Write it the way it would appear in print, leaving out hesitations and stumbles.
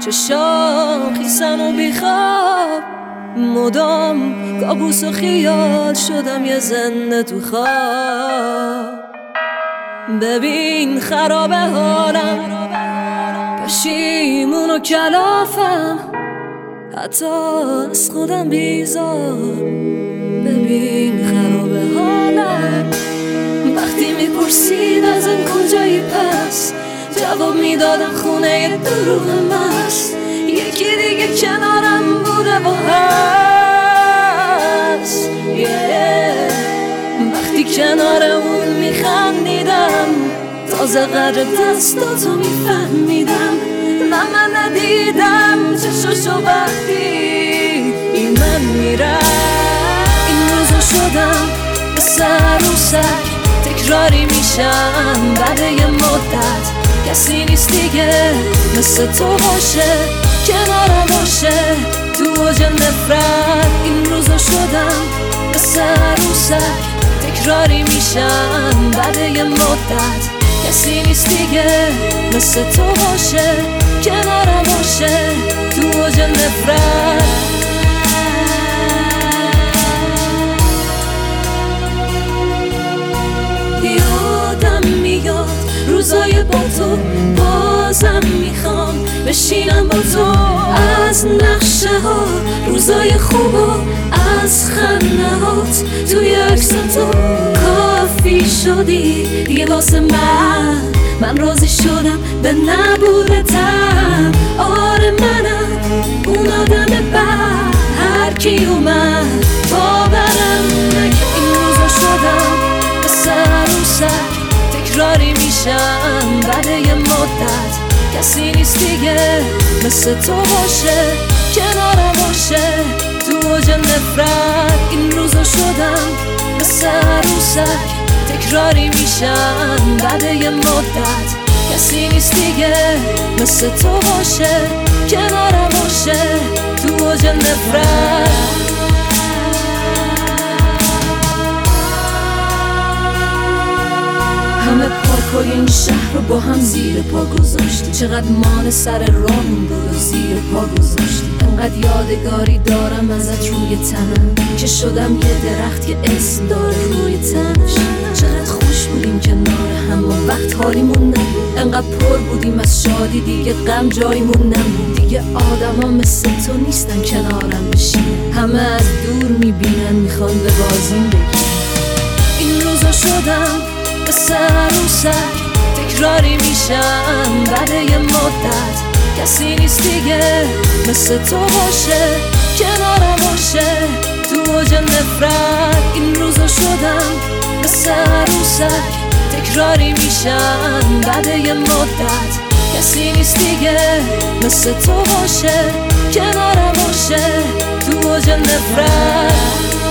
چشام خیسن و بیخواب، مدام کابوس و خیال شدم یه زنده تو خواب. ببین خراب حالم، پشیمون و کلافم، حتی از خودم بیزار. ببین خراب حالم، وقتی میپرسید ازم کجایی پس، جواب میدادم خونه دروغ مست. یکی دیگه کنارم بوده و هست. وقتی کنار اون میخندیدم، تازه قدر دستاتو میفهمیدم. من ندیدم چشاشو وقتی این من میرم. این روزا شدم به سر و سر، تکراری میشم بعد یه مدت. کسی نیست دیگه مثل تو باشه، کنارم باشه تو اوج نفرت. این روزا شدم به سر و سر، تکراری میشم بعد یه مدت. کسی نیست دیگه مثل تو باشه، کنارم باشه تو اوج نفرت. یادم میاد روزای با تو، بازم میخوام بشینم با تو. از نقشه ها روزای خوب و از خنده هات توی عکس تو کافی شدی دیگه واسه من راضی شدم به نبودتم. آره منم اون آدم بد، هر کی اومد باورم نکرد. این روزا شدم به سر و سر، تکراری میشم بعد یه مدت. کسی نیست دیگه مثل تو باشه، کنارم باشه تو اوج نفرت. این روزا شدم به سر و سر، تکراری میشم بعد یه مدت. کسی نیست دیگه مثل تو باشه، کنارم باشه تو اوج نفرت. همه پارکای این شهر رو با هم زیر پا گذاشتی، چقدر مان سر راهمون بود و زیر پا گذاشتی. انقدر یادگاری دارم ازت روی تنم که شدم یه درخت که اسم داره روی تنش. چقدر خوش بودیم کنار هم و وقت حالیمون نبود، انقدر پر بودیم از شادی دیگه غم جایمون نبود. دیگه آدما مثل تو نیستن کنارم بشینن، همه از دور میبینن میخوان به بازیم بگیرن. این روزا شدم به سر و سر، تکراری میشم بعد یه مدت. کسی نیست دیگه مثل تو باشه، کنارم باشه تو اوج نفرت. این روزا شدم به سر و سر، تکراری میشم بعد یه مدت. کسی نیست دیگه مثل تو باشه، کنارم باشه تو اوج نفرت.